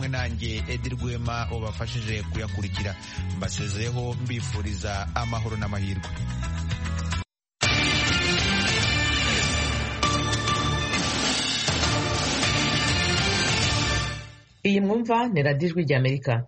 nanjye Edi Rwema wabafashije kuyakurikira. Mbasezeho mbifuriza amahoro n'amahirwe. Iyi mwumva ni radiyo Ijwi ry'Amerika.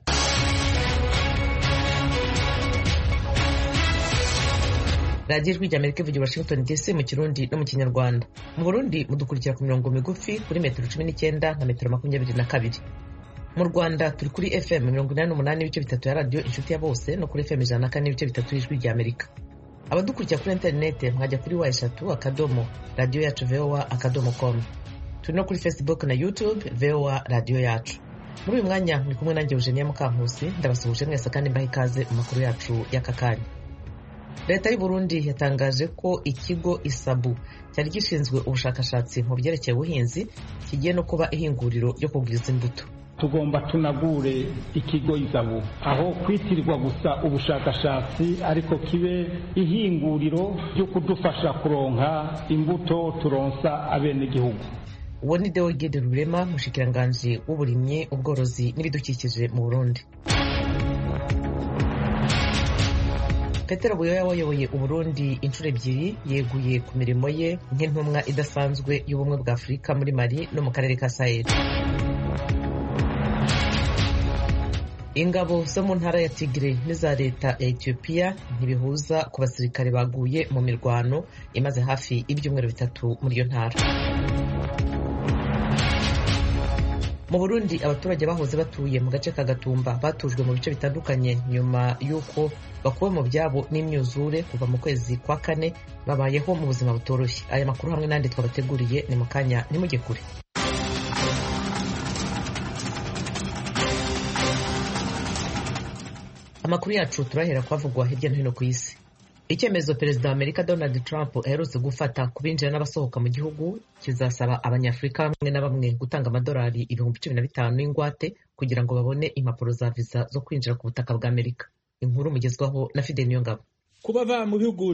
radiyo Ijwi ry'Amerika ivugira Washington DC mu Kirundi no mu Kinyarwanda. Mu Burundi mudukurikira ku mirongo migufi kuri metero 19 na metero 22. Mu Rwanda turi kuri FM 88.3 ya radiyo Inshuti ya Bose no kuri FM 104.3 y'Ijwi ry'Amerika. Abadukurikira kuri interinete mwajya kuri wa3 radio yacu voa.com. Turi no kuri Facebook na YouTube VOA Radio Yacu. Muri uyu mwanya muri kumwe nanjye Eugenia Mukankusi, ndabasuhuje mwese kandi mbaha ikaze mu makuru yacu y'aka kanya. Leta y'u Burundi yatangaje ko ikigo Isabu cyari gishinzwe ubushakashatsi mu byerekeye ubuhinzi kigiye no kuba ihinguriro ryo kugwiza imbuto. Tugomba tunagure ikigo Isabu aho kwitirirwa gusa ubushakashatsi ariko kibe ihinguriro ryo kudufasha kuronka imbuto turonsa abene gihugu. Uwo ni Deogede Rurema, mushikiranganje w'uburimyi, ubworozi n'ibidukikije mu Burundi. Petero Buyoya wayoboye Uburundi inshuro ebyiri yeguye ku mirimo ye nk'intumwa idasanzwe y'ubumwe bwa Afurika muri Mali no mu karere ka Sahel. Ingabo zo mu ntara ya Tigre n'iza leta ya Ethiopia ntibihuza ku basirikare baguye mu mirwano imaze hafi ibyumweru 3 muri iyo ntara. Mu Burundi abaturage bahoze batuye mu gace ka Gatumba batujwe mu bice bitandukanye nyuma y'uko bakuwe mu byabo n'imyuzure kuva mu kwezi kwa 4 babayeho mu buzima butoroshye. Aya makuru hamwe n'andi twabateguriye ni mu kanya nimujye kure. Amakuru yacu turahera kwavugwa hirya no hino ku isi. Icyemezo Perezida wa Amerika Donald Trump aherutse gufata kubinjira n'abasohoka mu gihugu kizasaba abanyafurika bamwe na bamwe gutanga amadolari 15,000 y'ingwate kugira ngo babone impapuro za visa zo kwinjira ku butaka bwa Amerika. Inkuru mugezwaho na Fidel Niyongabo. Kubava mu bihugu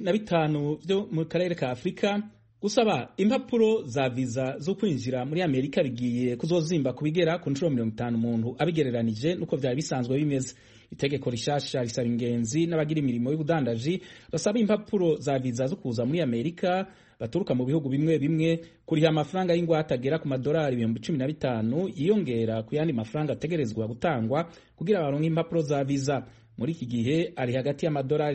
15 byo mu karere ka Afrika gusaba impapuro za visa zo kwinjira muri Amerika bigiye kuzozimba kubigera ku nshuro 50 umuntu abigereranije nuko byari bisanzwe bimeze. Itegeko rishasha risaba ingenzi n'abagira imirimo y'ubudandaji basaba impapuro za visa zo kuza muri Amerika baturuka mu bihugu bimwe bimwe kuriha amafaranga y'ingwate agera ku madolari 15,000 yiyongera ku yandi mafaranga ategerezwa gutangwa kugira baronke impapuro za visa. Muri iki gihe ari hagati y'amadolari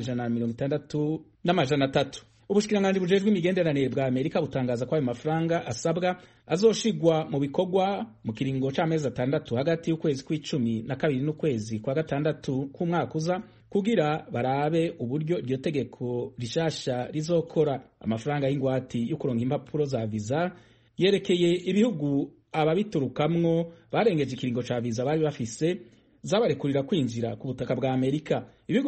160 n'amajana 3. Ubushikiranganje bujejwe imigenderanire bwa Amerika butangaza ko ayo mafaranga asabwa azoshigwa mu bikorwa mu kiringo c'amezi 6 hagati y'ukwezi kw'icumi na kabiri n'ukwezi kwa 6 k'umwaka uza kugira barabe uburyo iryo tegeko rishasha rizokora. Amafaranga y'ingwati yo kuronka impapuro za visa yerekeye ibihugu ababiturukamwo barengeje ikiringo ca visa bari bafise zabarekurira kwinjira ku butaka bwa Amerika. Ibihugu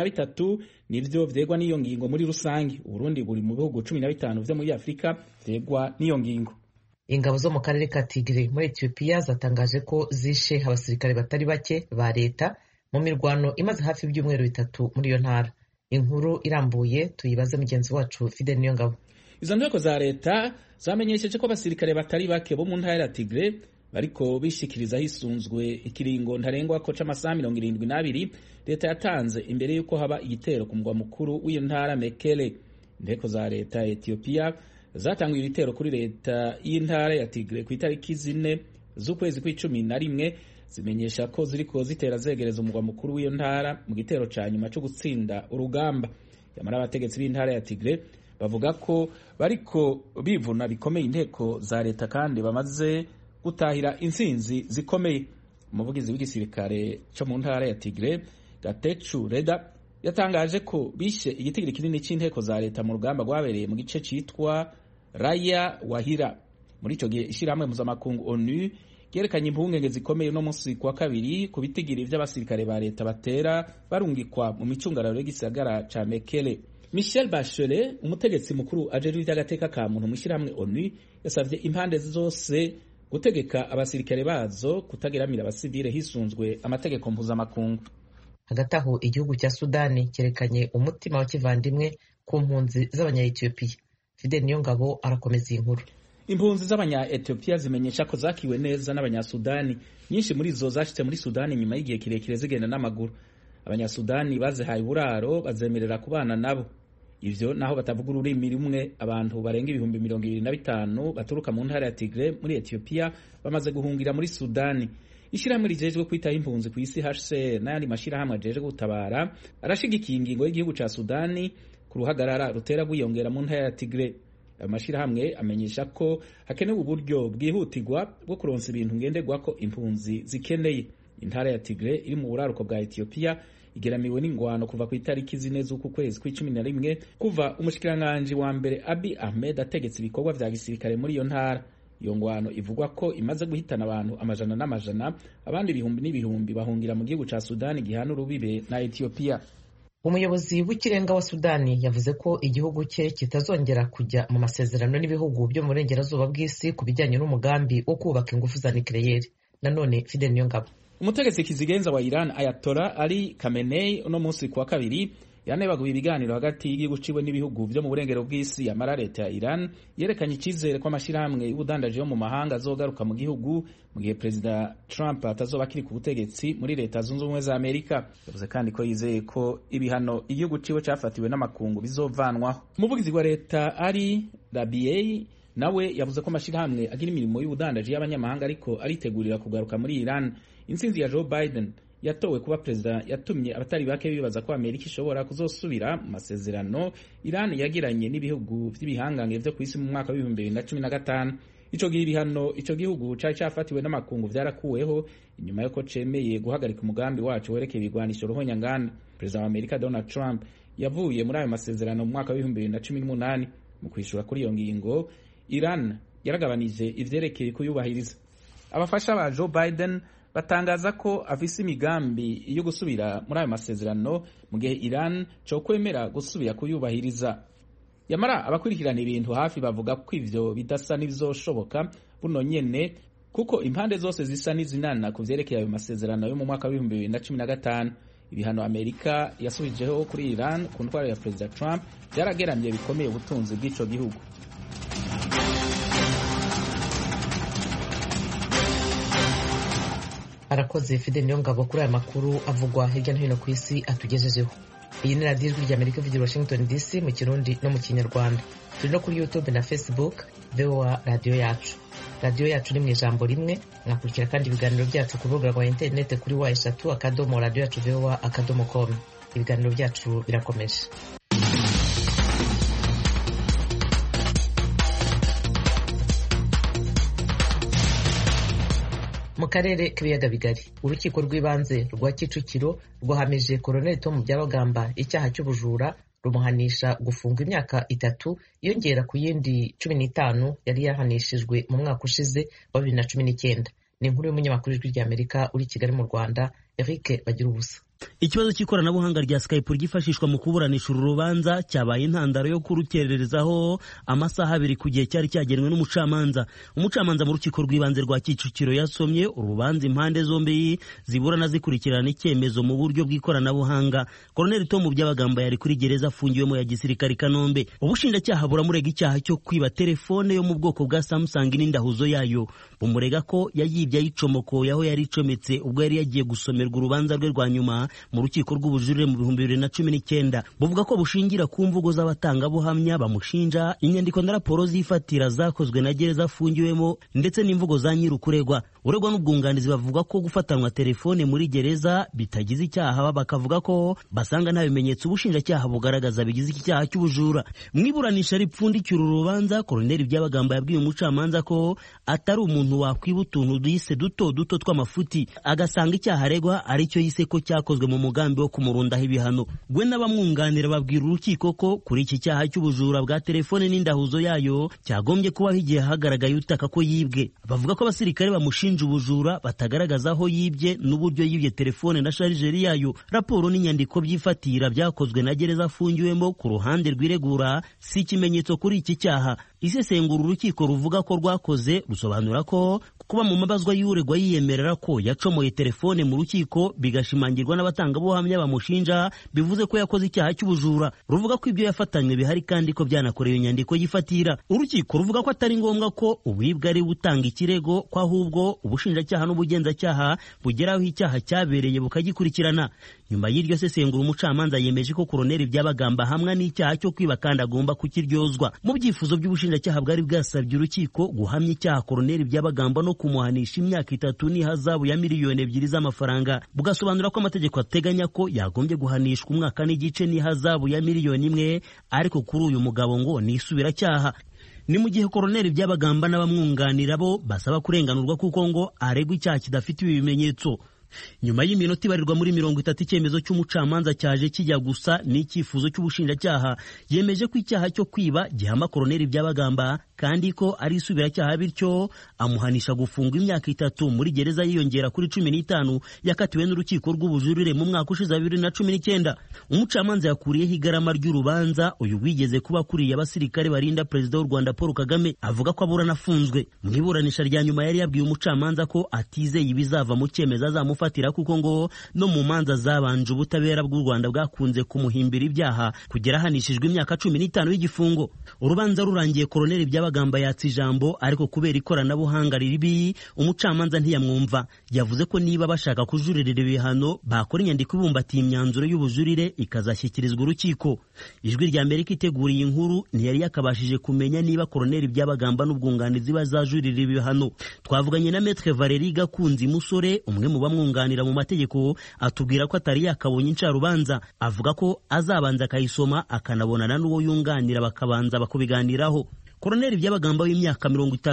23 nivyo vyegwa n'iyo ngingo muri rusangi. Uburundi buri mu bihugu 15 vyo muri Afrika vyegwa n'iyo ngingo. Ingabo zo mu karere ka Tigre muri Ethiopia zatangaje ko zishe abasirikare batari bake ba leta mu mirwano imaze hafi ibyumweru 3 muri iyo ntara. Inkuru irambuye tuyibaze mugenzi wacu Fidel Niyongabo. Izo nteko za leta zamenyesheje ko abasirikare batari bake bo mu ntara ya Tigre bariko bishikiriza hisunzwe ikiringo ntarengwa ko c'amasaha 72 leta yatanze imbere yuko haba igitero ku mugwa mukuru w'iyo ntara Mekele. Inteko za leta ya Ethiopia zatanguye ibitero kuri leta y'intara ya Tigre ku itariki 4 z'ukwezi kw'icumi na rimwe zimenyesha ko ziriko zitera zegereza umugwa mukuru w'iyo ntara mu gitero ca nyuma cyo gutsinda urugamba. Yamara abategetsi b'intara ya Tigre bavuga ko bariko bivuna bikomeye inteko za leta kandi bamaze gutahira intsinzi zikomeye. Umuvugizi w'igisirikare cyo mu ntara ya Tigre Gatechu Reda yatangaje ko bishe igitigiri kinini c'inteko za leta mu rugamba rwabereye mu gice citwa Raya Wahira. Muri ico gihe ishirahamwe mpuzamakungu ONU yerekanye impungenge zikomeye no munsi kwa kabiri ku bitigiri vy'abasirikare ba leta batera barungikwa mu micungararo y'igisagara ca Mekele. Michel Bachelet, umutegetsi mukuru ajejwe ivy'agateka ka muntu mu ishirahamwe ONU, yasavye impande zose gutegeka abasirikare bazo kutageramira abasivile hisunzwe amategeko mpuzamakungu. Hagati aho igihugu cya Sudani cyerekanye umutima wa kivandimwe ku mpunzi z'abanya-Ethiopia. Fidel Niyongabo arakomeza iyi nkuru. Impunzi z'abanya-Ethiopia zimenyesha ko zakiwe neza n'abanyasudani. Nyinshi muri zo zashitse muri Sudani nyuma y'igihe kirekire zigenda n'amaguru. Abanyasudani bazihaye uburaro bazemerera kubana nabo. Ivyo naho batavuga ururimi rumwe, abantu barenga 25,000 baturuka mu ntara ya Tigray muri Ethiopia bamaze guhungira muri Sudani. Ishirahamwe rijejwe kwitaho impunzi ku isi HCR n'ayandi mashirahamwe ajejwe gutabara arashigikiye ingingo y'igihugu ca Sudani ku ruhagarara rutera bwiyongera mu ntara ya Tigray. Amashirahamwe amenyesha ko hakenewe uburyo bwihutirwa bwo kuronsa ibintu ngenderwa ko impunzi zikeneye. Intara ya Tigray iri mu buraruko bwa Ethiopia igeramiwe n'ingwano kuva ku itariki 4 z'uku kwezi kwa-11 kuva umushikiranganje wa mbere Abiy Ahmed ategetse ibikorwa vya gisirikare muri iyo ntara. Iyo ngwano ivugwa ko imaze guhitana abantu amajana n'amajana, abandi ibihumbi n'ibihumbi bahungira mu gihugu ca Sudani gihana urubibe na Ethiopia. Umuyobozi w'ikirenga wa Sudani yavuze ko igihugu cye kitazongera kujya mu masezerano n'ibihugu byo mu burengerazuba bw'isi ku bijyanye n'umugambi wo kubaka ingufu za nucleaire. Nanone Fidel Niyongabo. Umutegetsi kizigenza wa Iran Ayatollah Ali Khamenei uno munsi kuwa kabiri yanebaguye ibiganiro hagati y'igihugu ciwe n'ibihugu byo mu burengero bw'isi. Amara leta ya Iran yerekanye icizere ko amashirahamwe y'ubudandaji yo mu mahanga azogaruka mu gihugu mu gihe Perezida Trump atazoba akiri ku butegetsi muri Leta Zunze Ubumwe za Amerika. Yavuze kandi ko yizeye ko ibihano igihugu ciwe cafatiwe n'amakungu bizovanwaho. Umuvugizi wa leta Ali Rabiei nawe yavuze ko amashirahamwe agira imirimo y'ubudandaji y'abanyamahanga ariko aritegurira kugaruka muri Iran. Intsinzi ya Joe Biden yatowe kuba perezida yatumye abatari bake bibaza ko Amerika ishobora kuzosubira mu masezerano Iran yagiranye n'ibihugu by'ibihangange byo ku isi mu mwaka wa 2015. Ico gihe ibihano ico gihugu cari cafatiwe n'amakungu vyarakuweho inyuma yuko cemeye guhagarika umugambi wacu werekeye ibigwanisho ruhonyanganda. Perezida wa Amerika Donald Trump yavuye muri ayo masezerano mu mwaka wa 2018. Mu kwishura kuri iyo ngingo, Iran yaragabanije ivyerekeye kuyubahiriza. Abafasha ba Joe Biden batangaza ko afise imigambi yo gusubira muri ayo masezerano mu gihe Iran cyo kwemera gusubira kuyubahiriza. Yamara abakurikirana ibintu hafi bavuga ko ivyo bidasa n'ibizoshoboka buno nyene kuko impande zose zisa n'izinana ku vyerekeye ayo masezerano yo mu mwaka wa 2015. Ibihano Amerika yasubijeho kuri Iran ku ntwaro ya Perezida Trump byarageramye bikomeye ubutunzi bw'ico gihugu. Arakoze Fidel Niyongabo kuri aya makuru avugwa hirya no hino ku isi atugejejeho. Iyi ni radiyo ijwi ry'Amerika ivugira Washington DC mu Kirundi no mu Kinyarwanda. Turi no kuri YouTube na Facebook VOA radiyo yacu. Radiyo yacu ni mu ijambo rimwe. Mwakurikira kandi ibiganiro byacu ku rubuga rwa interineti kuri wa3.radio.voa.com. Ibiganiro byacu birakomeje. Mu karere k'ibiyaga bigari, urukiko rw'ibanze rwa Kicukiro rwahamije Colonel Tom Byabagamba icyaha cy'ubujura, rumuhanisha gufungwa imyaka 3 yongera ku yindi 15 yari yahanishijwe mu mwaka ushize wa 2019. Ni inkuru y'umunyamakuru w'Ijwi ry'Amerika uri Kigali mu Rwanda, Eric Bagirubusa. Ikibazo cy'ikoranabuhanga rya Skype ryifashishwa mu kuburanisha uru rubanza cyabaye intandaro yo kurukererezaho amasaha 2 ku gihe cyari cyagenwe n'umucamanza. Umucamanza mu rukiko rw'ibanze rwa Kicukiro yasomye urubanza impande zombi ziburana zikurikirana icyemezo mu buryo bw'ikoranabuhanga. Colonel Tom Byabagamba yari kuri gereza afungiwemo ya gisirikare Kanombe. Ubushinjacyaha buramurega icyaha cyo kwiba telefone yo mu bwoko bwa Samsung n'indahuzo yayo. Bumurega ko yayibye ayicomoko yaho yari icometse ubwo yari yagiye gusomerwa urubanza rwe rwa nyuma mu rukiko rw'ubujurire mu 2019. Buvuga ko bushingira ku mvugo z'abatangabuhamya bamushinja, inyandiko na raporo zifatira zakozwe na gereza afungiwemo ndetse n'imvugo za nyirukuregwa. Uregwa n'ubwunganizi bavuga ko gufatanwa telefone muri gereza bitagize icyaha, bakavuga ko basanga nta bimenyetso ubushinjacyaha bugaragaza bigize iki cyaha cy'ubujura. Mwiburanisha ripfundikira urubanza, Colonel Byabagamba yabwiye umucamanza ko atari umuntu wakwiba utuntu duhise duto tw'amafuti, agasanga icyaha aregwa ari cyo yise ko cyakozwe mu mugambi wo kumurundaho ibihano. Gwe n'abamwunganira babwira urukiko ko kuri iki cyaha cy'ubujura bwa telefone n'indahuzo yayo cyagombye kubaho igihe hagaragaye utaka ko yibwe. Bavuga ko abasirikare bamushinja ubujura batagaragaza aho yibye n'uburyo yibye telefone na sharijeri yayo. Raporo n'inyandiko byifatira byakozwe na gereza afungiwemo ku ruhande rw'iregura si ikimenyetso kuri iki cyaha. Isesengura urukiko ruvuga ko rwakoze rusobanura ko kuba mu mabazwa y'uregwa yiyemerera ko yacomoye telefone mu rukiko bigashimangirwa n'abatangabuhamya bamushinja bivuze ko yakoze icyaha cy'ubujura. Ruvuga ko ibyo yafatanywe bihari kandi ko byanakorewe inyandiko yifatira. Urukiko ruvuga ko atari ngombwa ko uwibwa ari utanga ikirego, ko ahubwo ubushinjacyaha n'ubugenzacyaha bugeraho icyaha cyabereye bukagikurikirana. Nyuma y'iryo sesengura umucamanza yemeje ko Koloneli Byabagamba hamwe n'icyaha cyo kwiba kandi agomba kukiryozwa. Mu byifuzo by'ubushinjacyaha bwari bwasabye urukiko guhamya icyaha Koloneli Byabagamba no kumuhanisha imyaka 3 n'ihazabu ya miliyoni 2 z'amafaranga. Bugasobanura ko amategeko ateganya ko yagombye guhanishwa umwaka n'igice n'ihazabu ya miliyoni 1, ariko kuri uyu mugabo ngo ni isubiracyaha. Ni mu gihe Koloneli Byabagamba n'abamwunganira bo basaba kurenganurwa kuko ngo aregwa icyaha kidafite ibimenyetso. Nyuma y'iminota ibarirwa muri 30 icyemezo cy'umucamanza cyaje kijya gusa n'icyifuzo cy'ubushinjacyaha yemeje ko icyaha cyo kwiba gihama Koloneli Byabagamba kandi ko ari isubiracyaha, bityo amuhanisha gufungwa imyaka 3 muri gereza yiyongera kuri 15 yakatiwe n'urukiko rw'ubujurire mu mwaka ushize 2019. Umucamanza yakuriyeho igarama ry'urubanza uyu wigeze kuba kuriye abasirikare barinda Perezida w'u Rwanda Paul Kagame, avuga ko aburana afunzwe. Mu iburanisha rya nyuma yari yabwiye umucamanza ko atizeye ibizava mu cyemezo azamufatira kuko ngo no mu manza zabanje ubutabera bw'u Rwanda bwakunze kumuhimbira ibyaha kugera ahanishijwe imyaka 15 y'igifungo. Urubanza rurangiye Koloneli Byabagamba yatse ijambo, ariko kubera ikoranabuhanga ribi umucamanza ntiyamwumva. Yavuze ko niba bashaka kujuririra ibihano bakora inyandiko ibumbatiye imyanzuro y'ubujurire ikazashyikirizwa urukiko. Ijwi rya Amerika iteguriye inkuru ntiyari yakabashije kumenya niba Koloneli Byabagamba n'ubwunganizi bazajuririra ibihano. Twavuganye na Maître Valérie Gakunzi Musore, umwe mu bamwunganira mu mategeko, atubwira ko atari yakabonye incarubanza. Avuga ko azabanza akayisoma akanabonana n'uwo yunganira bakabanza bakubiganiraho. Koloneli Byabagamba w'imyaka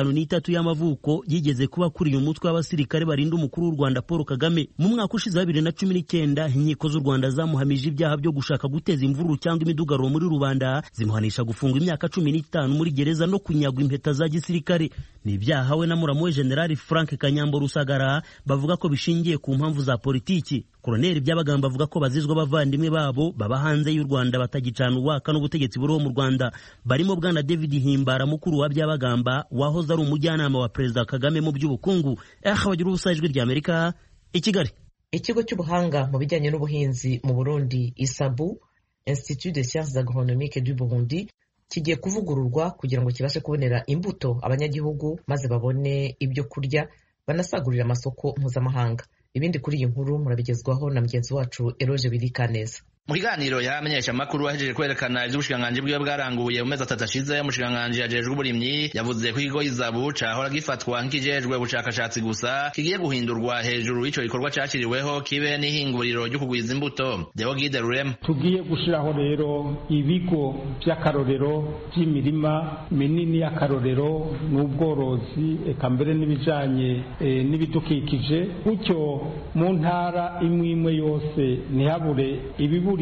53 y'amavuko yigeze kuba kuriye umutwe w'abasirikare barinda umukuru w'u Rwanda Paul Kagame. Mu mwaka ushize 2019 inkiko z'u Rwanda zamuhamije ibyaha byo gushaka guteza imvururu cyangwa imidugararo muri rubanda, zimuhanisha gufungwa imyaka 15 muri gereza no kunyagwa impeta za gisirikare. Ni ibyaha we na muramu we General Frank Kanyambo Rusagara bavuga ko bishingiye ku mpamvu za politiki. Koloneli Byabagamba avuga ko bazizwa bavandimwe babo baba hanze y'u Rwanda batagicana uwaka n'ubutegetsi buriho mu Rwanda, barimo bwana David Himbara mukuru wa Byabagamba wahoze ari umujyanama wa Perezida Kagame mu by'ubukungu. Bagira ubusajwi rya Amerika i Kigali. Ikigo cy'ubuhanga mu bijyanye n'ubuhinzi mu Burundi ISABU, Institut des Sciences Agronomiques du Burundi, kigiye kuvugururwa kugira ngo kibashe kubonera imbuto abanyagihugu maze babone ibyo kurya banasagurira amasoko mpuzamahanga. Ibindi kuri iyi nkuru murabigezwaho na mugenzi wacu Eroge Birikaneza. Mu kiganiro yamenyesha makuru wahejeje kwerekana ivy'ubushikiranganji bwiwe bwaranguye mu mezi 3 ashize, umushikiranganji yajejwe uburimyi yavuze ko ikigo ISABU cahora gifatwa nk'ikijejwe ubushakashatsi gusa kigiye guhindurwa hejuru ico gikorwa cakiriweho kibe n'ihinguriro ryo kugwiza imbuto. Deo Gide Rurema: tugiye gushiraho rero ibigo by'akarorero by'imirima minini y'akarorero n'ubworozi eka mbere n'ibijanye n'ibidukikije, gutyo mu ntara imwe yose ntihabure ibiburi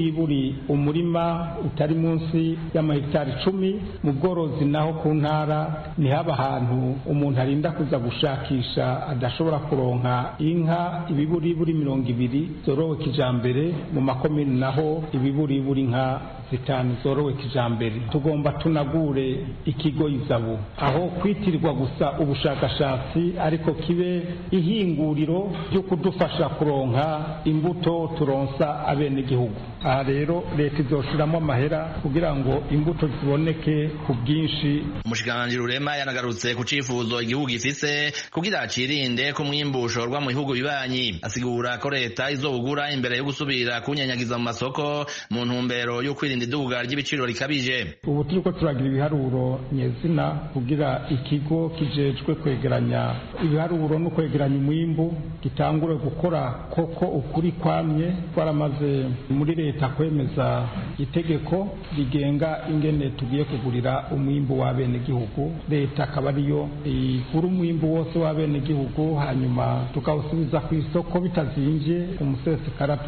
umurima utari munsi y'amahegitari 10. mu bworozi naho ku ntara ntihaba ahantu umuntu arinda kuza gushakisha adashobora kuronka inka ibiburi 20 zorowe kijambere, mu makomini naho ibiburi inka 5 zorowe kijambere. Tugomba tunagure ikigo ISABU aho kwitirirwa gusa ubushakashatsi, ariko kibe ihinguriro ryo kudufasha kuronka imbuto turonsa abene gihugu. Aha rero leta izoshiramo amahera kugira ngo imbuto ziboneke ku bwinshi. Umushikiranganji Rurema yanagarutse ku cifuzo igihugu gifise kugira acirinde ko umwimbu ushorwa mu bihugu bibanyi. Asigura ko leta izobugura imbere yo gusubira kunyanyagiza mu masoko mu ntumbero yo kwirinda iduga ry'ibiciro rikabije. Ubu turiko turagira ibiharuro nyezina kugira ikigo kijejwe kwegeranya ibiharuro no kwegeranya umwimbu gitangure gukora koko ukuri kwamye. Twaramaze muri leta kwemeza itegeko rigenga ingene tugiye kugurira umwimbu w'abene gihugu. Leta akaba ariyo igura umwimbu wose w'abene gihugu, hanyuma tukawusubiza ku isoko bitazinje umusesekara,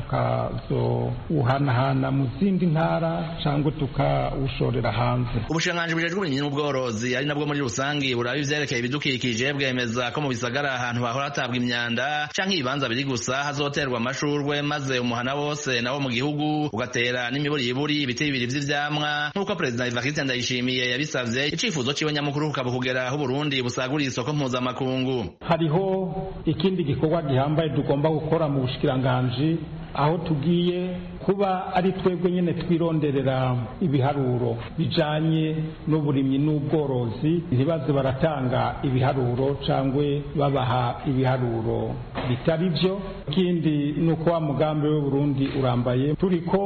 tukazowuhanahana mu zindi ntara cyangwa tukawushorera hanze. Ubushikiranganji bujejwe uburimyi n'ubworozi ari nabwo muri rusangi buraba ivyerekeye ibidukikije bwemeza ko mu bisagara ahantu hahora hatabwa imyanda canke ibibanza biri gusa hazoterwa amashurwe, maze umuhana wose nawo mu gihugu gihugu ugatera n'imiburiburi ibiti bibiri vy'ivyamwa nk'uko Perezida Evariste Ndayishimiye yabisavye. Icifuzo ciwe nyamukuru kukaba kugera aho Burundi busagurira isoko mpuzamakungu. Hariho ikindi gikorwa gihambaye tugomba gukora mu bushikiranganji, aho tugiye kuba ari twebwe nyene twironderera ibiharuro bijanye n'uburimyi n'ubworozi, ntibaze baratanga ibiharuro cangwe babaha ibiharuro bitari vyo. Ikindi nuko wa mugambi w'u Burundi urambaye, turiko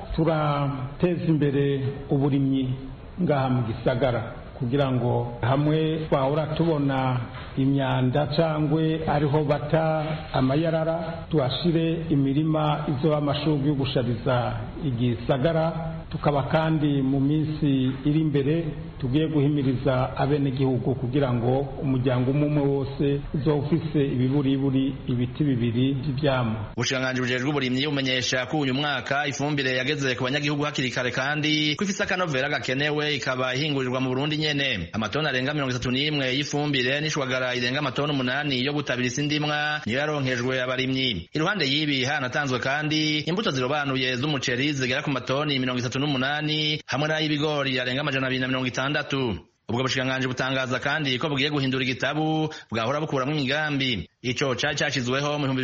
turateza imbere uburimyi ngaha mu gisagara kugira ngo hamwe twahora tubona imyanda cangwe ariho bata amayarara tuhashire imirima izoba amashurwe yo gushariza igisagara. Tukaba kandi mu minsi iri imbere tugiye guhimiriza abenegihugu kugira ngo umuryango umwe wose uzofise ibiburiburi ibiti bibiri vy'ivyamwa. Ubushikiranganji bujejwe uburimyi bumenyesha ko uyu mwaka ifumbire yageze ku banyagihugu hakiri kare kandi ko ifise akanovera gakenewe ikaba ihingurirwa mu Burundi nyene. Amatoni arenga 31 y'ifumbire n'ishwagara irenga amatoni 8 yo gutabira isi ndimwa niyo yaronkejwe abarimyi. Iruhande y'ibi hanatanzwe kandi imbuto zirobanuye z'umuceri zigera ku matoni 38 hamwe n'ay'ibigori arenga amajana 260. Ubwo bushikiranganji butangaza kandi ko bugiye guhindura igitabu bwahora bukuramwo imigambi. Ico cari cashizweho mu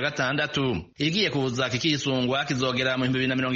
2016 igiye kuza kikisungwa kizogera mu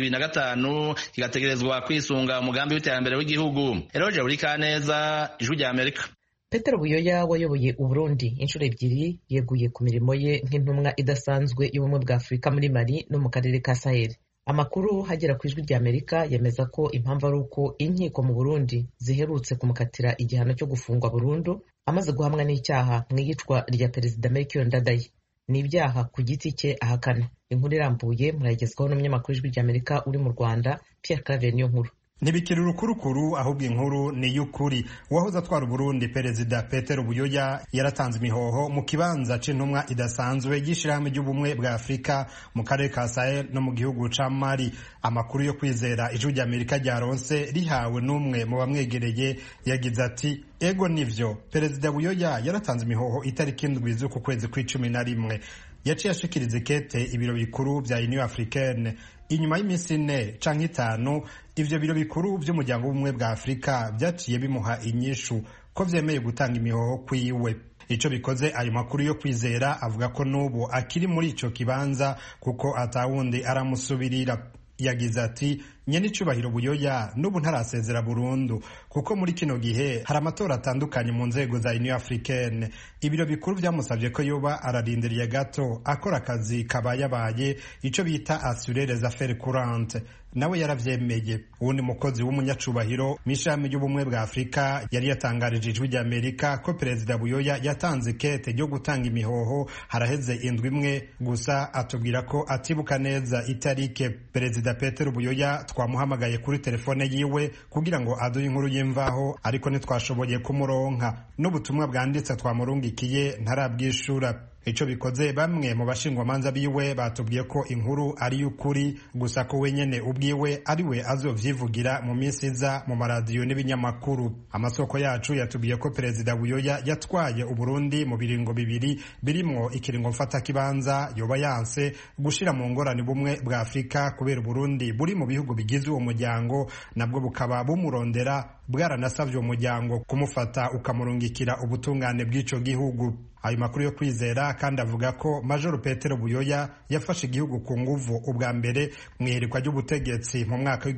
2025 kigategerezwa kwisunga umugambi w'iterambere w'igihugu. Eroje Burikaneza, Ijwi rya Amerika. Petero Buyoya wayoboye Uburundi inshuro ebyiri yeguye ku mirimo ye nk'intumwa idasanzwe y'ubumwe bwa Afurika muri Mali no mu karere ka Sahel. Amakuru hagera ku Ijwi rya Amerika yemeza ko impamvu ari uko inkiko mu Burundi ziherutse kumukatira igihano cyo gufungwa burundu amaze guhamwa n'icyaha mu iyicwa rya Perezida Melchior Ndadaye. Ni ibyaha ku giti cye ahakana. Inkuru irambuye murayigezwaho n'umunyamakuru w'Ijwi rya Amerika uri mu Rwanda, Pierre Claver Niyonkuru. Ntibikiri urukurukuru ahubwo inkuru ni y'ukuri. Uwahoze atwara Burundi Perezida Petero Buyoya yaratanze imihoho mu kibanza c'intumwa idasanzwe y'ishirahamwe ry'ubumwe bwa Afurika mu karere ka Sahel no mu gihugu ca Mali. Amakuru yo kwizera Ijwi rya Amerika ryaronse rihawe n'umwe mu bamwegereye yagize ati: ego nivyo, Perezida Buyoya yaratanze imihoho itariki 7 z'uku kwezi kwa11. Yaciye ashikiriza ikete ibiro bikuru vya Union Africaine. Inyuma y'iminsi 4 canke 5 ivyo biro bikuru vy'umuryango w'ubumwe bwa Afurika vyaciye bimuha inyishu ko vyemeye gutanga imihoho kwiwe. Ico bikoze ayo makuru yo kwizera avuga ko n'ubu akiri muri ico kibanza kuko atawundi aramusubirira. Yagize ati: nyene icubahiro Buyoya n'ubu ntarasezera burundu kuko muri kino gihe hari amatora atandukanye mu nzego za Union Africaine. Ibiro bikuru vyamusavye ko yoba ararindiriye gato akora akazi kabayabaye ico bita assurer les affaires courantes. Nawe yaravyemeye. Uwundi mukozi w'umunyacubahiro mishami y'ubumwe bwa Afurika yari yatangarije Ijwi rya Amerika ko Perezida Buyoya yatanze kete ryo gutanga imihoho haraheze indwi imwe gusa, atubwira ko atibuka neza itarike. Perezida Petero Buyoya twamuhamagaye kuri telefone yiwe kugira ngo aduhe inkuru y'imvaho ariko ntitwashoboye kumuronka. N'ubutumwa bwanditse twamurungikiye ntarabwishura. Ico bikoze bamwe mu bashingwamanza biwe batubwiye ko inkuru ari y'ukuri gusa ko wenyene ubwiwe ariwe azovyivugira mu minsi iza mu maradiyo n'ibinyamakuru. Amasoko yacu yatubwiye ko Perezida Buyoya yatwaye Uburundi mu biringo bibiri birimwo ikiringo mfata kibanza yoba yanse gushira mu ngorane bumwe bwa Afurika kubera Burundi buri mu bihugu bigize uwo muryango nabwo bukaba bumurondera bwaranasavye umuryango kumufata ukamurungikira ubutungane bw'ico gihugu. Ayo makuru yo kwizera kandi avuga ko Major Petero Buyoya yafashe igihugu ku nguvu ubwa mbere mu iherekwa ry'ubutegetsi mu mwaka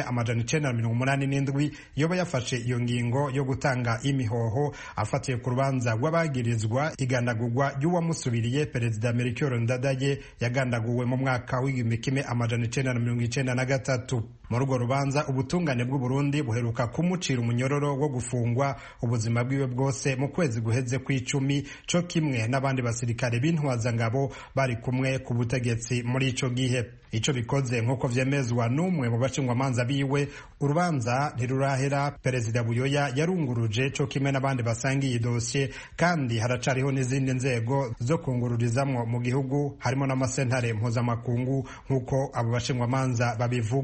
w'1987 yoba yafashe iyo ngingo yo gutanga imihoho afatiye ku rubanza rw'abagirizwa igandagurwa ry'uwamusubiriye Perezida Melchior Ndadaye yagandaguwe mu mwaka w'1993. Muri urwo rubanza ubutungane bw'u Burundi buheruka kumucira umunyororo wo gufungwa ubuzima bwiwe bwose mu kwezi guheze kw'icumi co kimwe n'abandi basirikare b'intwazangabo bari kumwe ku butegetsi muri ico gihe. Ico bikoze nk'uko vyemezwa n'umwe mu bashingwamanza biwe, urubanza ntirurahera. Perezida Buyoya yarunguruje co kimwe n'abandi basangiye idosiye kandi haracariho n'izindi nzego zo kungururizamwo mu gihugu harimo n'amasentare mpuzamakungu nk'uko abo bashingwamanza babivuga.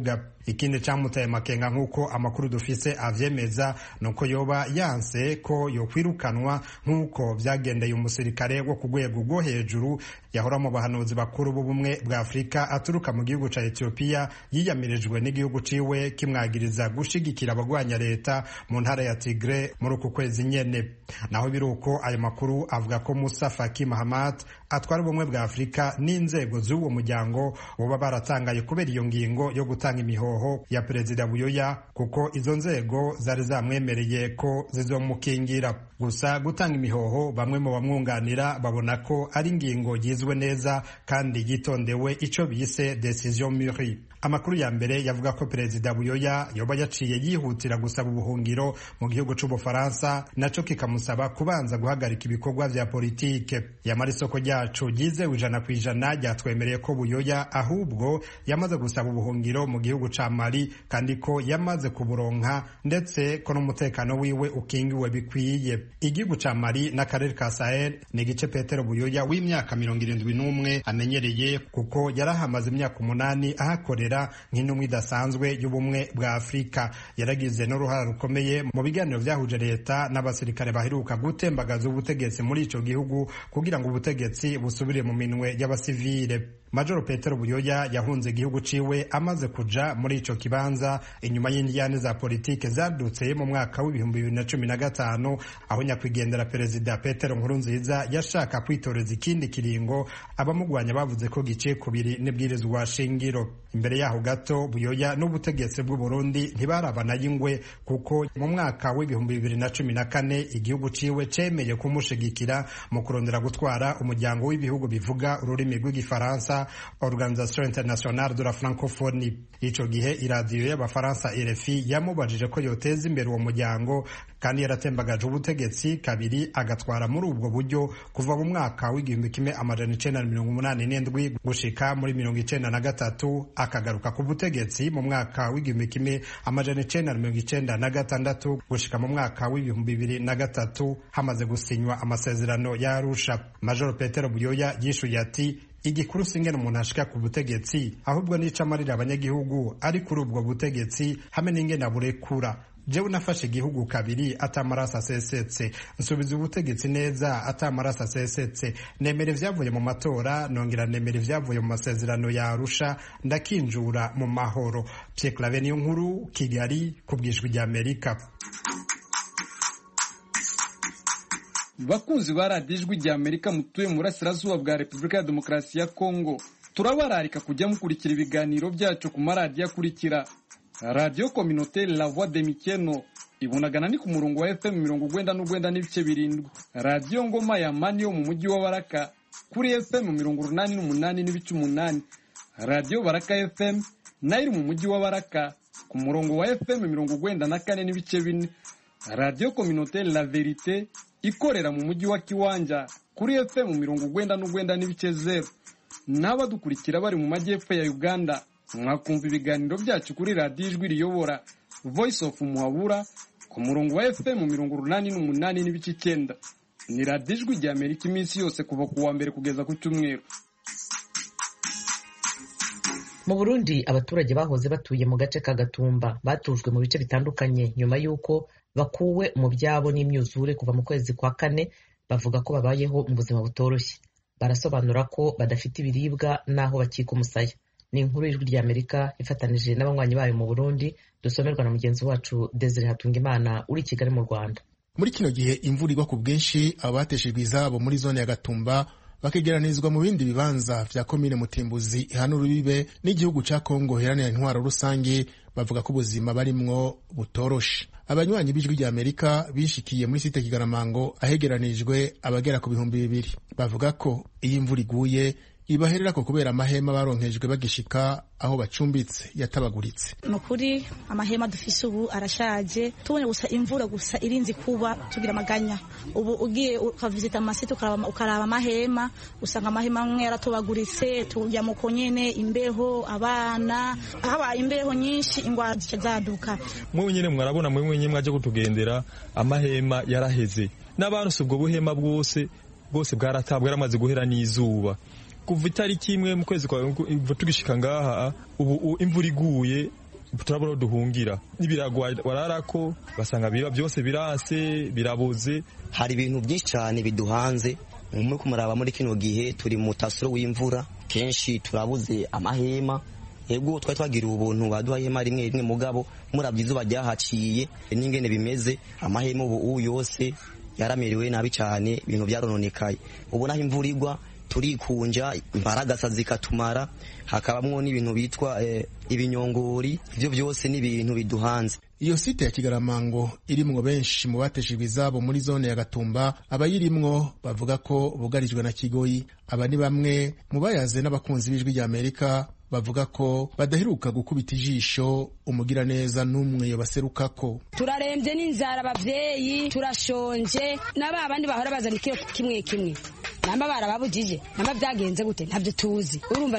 ikindi camuteye makenga nk'uko amakuru dufise avyemeza nuko yoba yanse ko yokwirukanwa nk'uko vyagendeye umusirikare wo ku rwego rwo hejuru yahora mu bahanuzi bakuru b'ubumwe bwa Afurika aturuka mu gihugu ca Ethiopia yiyamirijwe n'igihugu ciwe kimwagiriza gushigikira abagwanya leta mu ntara ya Tigre muri uku kwezi nyene. Naho biruko ayo makuru avuga ko Musa Faki Mahamat atwara ubumwe bwa Afurika n'inzego z'uwo muryango boba baratangaye kubera iyo ngingo yo gutanga imihoho ya Perezida Buyoya kuko izo nzego zari zamwemereye ko zizomukingira. Gusa gutanga imihoho bamwe mu bamwunganira babona ko ari ingingo yizwe neza kandi yitondewe ico bise decision mûrie. Amakuru ya mbere yavuga ko Perezida Buyoya yoba yaciye yihutira gusaba ubuhungiro mu gihugu c'Ubufaransa naco kikamusaba kubanza guhagarika ibikorwa vya politike. Yamara isoko ryacu ryizewe 100% ryatwemereye ko Buyoya ahubwo yamaze gusaba ubuhungiro mu gihugu ca Mali kandi ko yamaze kuburonka ndetse ko n'umutekano wiwe ukingiwe bikwiye. Igihugu ca Mali n'akarere ka Sahel ni igice Petero Buyoya w'imyaka 71 amenyereye kuko yarahamaze imyaka 8 ahakorera nk'intumwa idasanzwe y'ubumwe bwa Afurika. Yaragize n'uruhara rukomeye mu biganiro vyahuje leta n'abasirikare baheruka gutembagaza ubutegetsi muri ico gihugu kugira ngo ubutegetsi busubire mu minwe y'abasivile. Major Petero Buyoya yahunze igihugu ciwe amaze kuja muri ico kibanza inyuma y'indiyane za politike zadutse mu mwaka w'2015 aho nyakwigendera Perezida Petero Nkurunziza yashaka kwitoreza ikindi kiringo abamugwanya bavuze ko gice kubiri n'ibwirizwa shingiro. Imbere yaho gato Buyoya n'ubutegetsi bw'u Burundi ntibarabana y'ingwe kuko mu mwaka w'2014 igihugu ciwe cemeye kumushigikira mu kurondera gutwara umuryango w'ibihugu bivuga ururimi rw'igifaransa Organisation Internationale de la Francophonie. Ico gihe iradiyo y'abafaransa RFI yamubajije ko yoteza imbere uwo muryango kandi yaratembagaje ubutegetsi kabiri agatwara muri ubwo buryo kuva mu mwaka w'1987 gushika muri 1993 akagaruka ku butegetsi mu mwaka w'1996 gushika mu mwaka w'2003 hamaze gusinywa amasezerano ya Arusha. Major Petero Buyoya yishuye ati igikuru singene umuntu ashika ku butegetsi ahubwo nica amarira abanyagihugu ari kuri ubwo butegetsi hamwe n'ingene aburekura. Jewe nafashe igihugu kabiri atamarasa asesetse nsubiza ubutegetsi neza atamarasa asesetse nemere vyavuye mu matora nongera nemere vyavuye mu masezerano ya Arusha ndakinjura mu mahoro. Pierre Claver niyo nkuru, Kigali, kubw'ijwi rya Amerika. Bakunzi ba radiyo ijwi rya Amerika mutuye mu burasirazuba bwa Repubulika ya Demokarasi ya Kongo, turabararika kujya mukurikira ibiganiro byacu ku maradiyo akurikira: Radio Communautaire La Voix de Mikeno ibunagana ni ku murongo wa FM 99.7, Radio Ngoma ya Mani yo mu mujyi wa Baraka kuri FM 88.8, Radio Baraka FM nayo mu mujyi wa Baraka ku murongo wa FM 94.4, Radio Communautaire La Verite ikorera mu mujyi wa Kiwanja kuri FM 99.0. N'abadukurikira bari mu majyepfo ya Uganda mwakumva ibiganiro byacu kuri radiyo ijwi riyobora Voice of Muhabura ku murongo wa FM 88.9. Ni radiyo ijwi rya Amerika iminsi yose kuva ku wa mbere kugeza ku cyumweru. Mu Burundi abaturage bahoze batuye mu gace ka Gatumba batujwe mu bice bitandukanye nyuma y'uko bakuwe mu byabo n'imyuzure kuva mu kwezi kwa kane. Bavuga ko babayeho mu buzima butoroshye. Barasobanura ko badafite ibiribwa naho bakika umusaya. Ni inkuru y'ijwi rya Amerika ifatanije n'abanywanyi bayo mu Burundi, dusomerwa na mugenzi wacu Desire Hatungimana uri Kigali mu Rwanda. Muri kino gihe imvura igwa ku bwinshi, abateshejwe izabo muri zone ya Gatumba bakegeranizwa mu bindi bibanza vya komine Mutimbuzi ihana urubibe n'igihugu ca Kongo heranira intwaro rusange. Bavuga ko ubuzima barimwo butoroshe. Abanywanyi b'ijwi rya Amerika bishikiye muri site Kigaramango ahegeranijwe abagera ku 200. Bavuga ko iyi imvura iguye ibaherera ko kubera amahema baronkejwe bagishika aho bacumbitse yatabaguritse. Nukuri amahema dufise ubu arashaje, tubone gusa imvura gusa irinzi kuba tugira amaganya. Ubu ugiye ukavizita amasite ukaraba amahema usanga amahema amwe yaratobaguritse, tujya mu konyene imbeho abana haba imbeho nyinshi ingwara zicazaduka. Mwe nyene mwarabona mwe nyene mwaje kutugendera amahema yaraheze n'abantu ubwo buhema bwose bwaratabwa yaramaze guhera n'izuba. Kuva itariki imwe mu kwezi kwa tugishika ngaha ubu imvura iguye turabura duhungira n'ibirago wararako basanga biba byose biranse biraboze. Hari ibintu byinshi cyane biduhanze muri kumuraba muri kino gihe turi mu tasuro w'imvura kenshi turabuze amahema. Ego twari twagira ubuntu baduha ihema rimwe rimwe mugabo muravye izuba ryahaciye n'ingene bimeze amahema ubu yose yaramerewe nabi cyane ibintu byarononekaye. Ubu naho imvura igwa turikunja imbaragasa zikatumara hakabamwo n'ibintu bitwa ibinyongori. Ivyo byose ni ibintu biduhanze. Iyo site ya Kigaramango irimwo benshi mu bateshejwe izabo muri zone ya Gatumba, abayirimwo bavuga ko bugarijwe na Kigoyi. Aba ni bamwe mu bayaze n'abakunzi b'ijwi rya Amerika bavuga ko badaheruka gukubita ijisho umugira neza n'umwe yobaserukako. Turarembye n'inzara abavyeyi, turashonje n'aba bandi bahora bazana ikiro kimwe kimwe. Namba barababujije, namba byagenze gute ntabyo tuzi. Urumva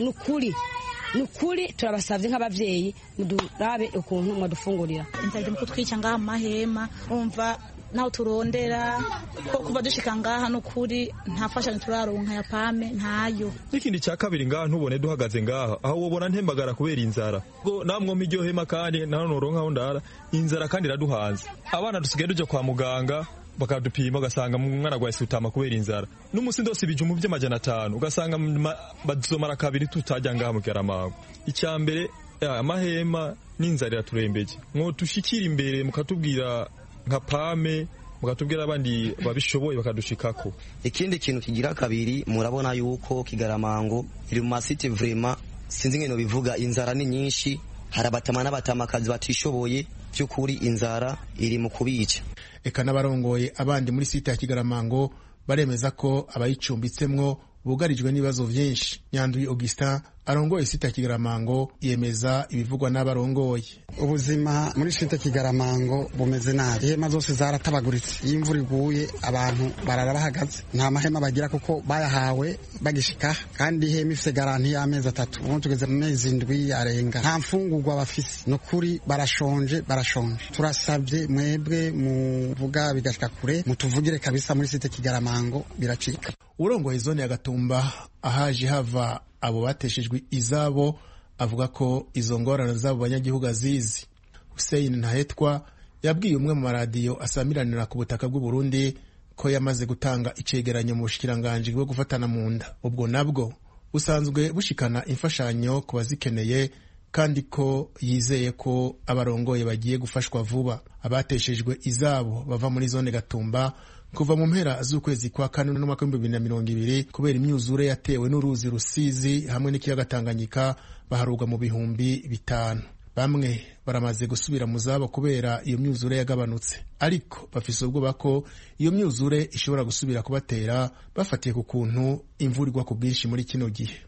nukuri turabasavye nk'abavyeyi mudurabe ukuntu mwadufungurira. Inzara mu kutwica ngaha mahema umva naho turondera ko kuva dushika ngaha nukuri nta fashanyo turaronka ya pame ntayo. Ikindi cya kabiri ngaha ntubone duhagaze ngaha aho wobona ntembagara kubera inzara. Go namwe miryo hema kandi naho noronka aho ndara inzara kandi iraduhanze. Abana dusigaye tujya kwa muganga bakadupima ugasanga umwana gwa isutama kubera inzara. N'umusi ndose bije mu by'amajana 5 ugasanga bazomara kabiri tutajya ngaha mu Kigaramango. Icyambere amahema n'inzara iraturembeje. Mwo tushikira imbere mukatubwira nka pame mukatubwira abandi babishoboye bakadushikako. Ikindi kintu kigira kabiri murabona yuko Kigaramango iri mu masite vraiment sinzi ngeno bivuga inzara ni nyinshi harabatama n'abatamakazi batishoboye by'ukuri inzara iri mu kubica. Eka n'abarongoye abandi muri site ya Kigaramango baremeza ko abayicumbitsemwo bugarijwe n'ibibazo vyinshi. Nyanduye Augustin arongoye site ya Kigaramango yemeza ibivugwa n'abarongoye. Ubuzima muri site Kigaramango bumeze nabi. Ihema zose zaratabaguritse. Iyo imvura iguye abantu barara bahagaze. Nta mahema bagira kuko bayahawe bagishika kandi ihema ifite garanti y'amezi 3. Ubu tugeze mu mezi 7 arenga. Nta mfungurwa bafise. Nukuri barashonje. Turasabye mwebwe muvuga bigashika kure mutuvugire kabisa muri site Kigaramango biracika. Urongoye zone ya Gatumba ahaje hava abo bateshejwe izabo avuga ko izo ngorane zabo banyagihugu azizi. Hussein Ntahetwa yabwiye umwe mu maradiyo asamiranira ku butaka bw'u Burundi ko yamaze gutanga icegeranyo mu bushikiranganje bwo gufatana mu nda. Ubwo nabwo busanzwe bushikana imfashanyo ku bazikeneye kandi ko yizeye ko abarongoye bagiye gufashwa vuba. Abateshejwe izabo bava muri zone Gatumba kuva mu mpera z'ukwezi kwa kane n'umwaka w'2020 kubera imyuzure yatewe n'uruzi Rusizi hamwe n'ikiyaga Tanganyika baharugwa mu bihumbi 5. Bamwe baramaze gusubira mu zabo kubera iyo myuzure yagabanutse, ariko bafise ubwoba ko iyo myuzure ishobora gusubira kubatera bafatiye ku kuntu imvura igwa ku bwinshi muri kino gihe.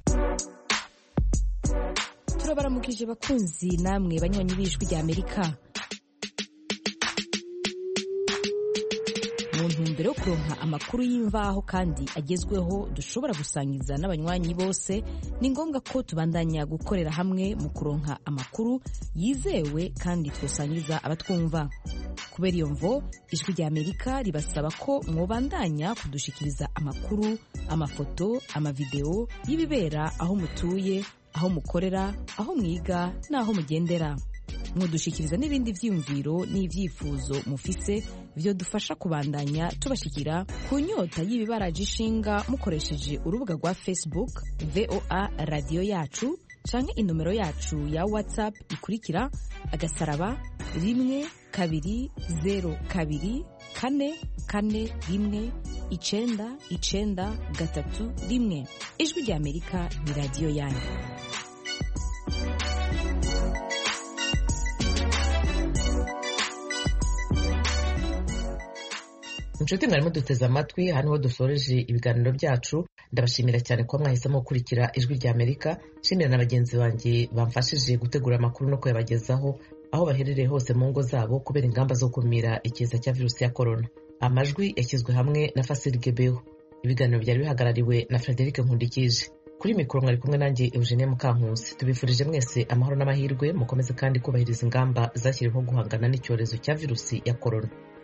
Turabaramukije bakunzi namwe banywanyi b'ijwi rya Amerika. Mbere yo kuronka amakuru y'imvaho kandi agezweho dushobora gusangiza n'abanywanyi bose, ni ngombwa ko tubandanya gukorera hamwe mu kuronka amakuru yizewe kandi twosangiza abatwumva. Kubera iyo mvo ijwi rya Amerika ribasaba ko mwobandanya kudushikiriza amakuru, amafoto, amavideo y'ibibera aho mutuye, aho mukorera, aho mwiga n'aho mugendera. Mudushikiriza n'ibindi vyiyumviro n'ivyifuzo mufise vyo dufasha kubandanya tubashikira ku nyota y'ibibaraje ishinga mukoresheje urubuga rwa Facebook VOA Radio Yacu canke inomero yacu ya WhatsApp ikurikira *1kabiri*0224419931. Ijwi rya Amerika ni radio yanyu. Inshuti mwarimo duteze amatwi, hano ho dusoreje ibiganiro byacu. Ndabashimira cyane ko mwahisemo gukurikira ijwi rya Amerika. Nshimira na bagenzi banjye bamfashije gutegura amakuru no kuyabagezaho aho baherereye hose mu ngo zabo kubera ingamba zo gukumira ikiza cya virusi ya corona. Amajwi yashyizwe hamwe na Fasil Gebeho. Ibiganiro byari bihagarariwe na Frederic Nkundikije. Kuri mikoro mwari kumwe nanjye Eugenie Mukankusi. Tubifurije mwese amahoro n'amahirwe, mukomeze kandi kubahiriza ingamba zashyiriweho guhangana n'icyorezo cya virusi ya corona.